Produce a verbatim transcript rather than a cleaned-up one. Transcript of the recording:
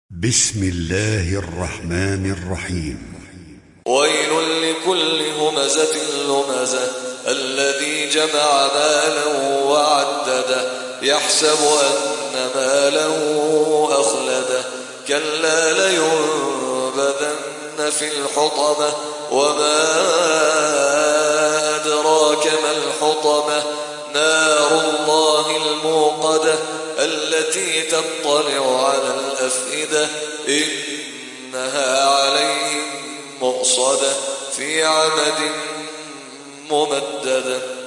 بسم الله الرحمن الرحيم. ويل لكل همزة لمزة الذي جمع مالا وعدده يحسب أن ماله أخلده كلا لينبذن في الحطمة وما أدراك ما الحطمة نار الله الموقدة التي تطلع على الأفئدة إنها عليهم مؤصدة في عمد ممددة.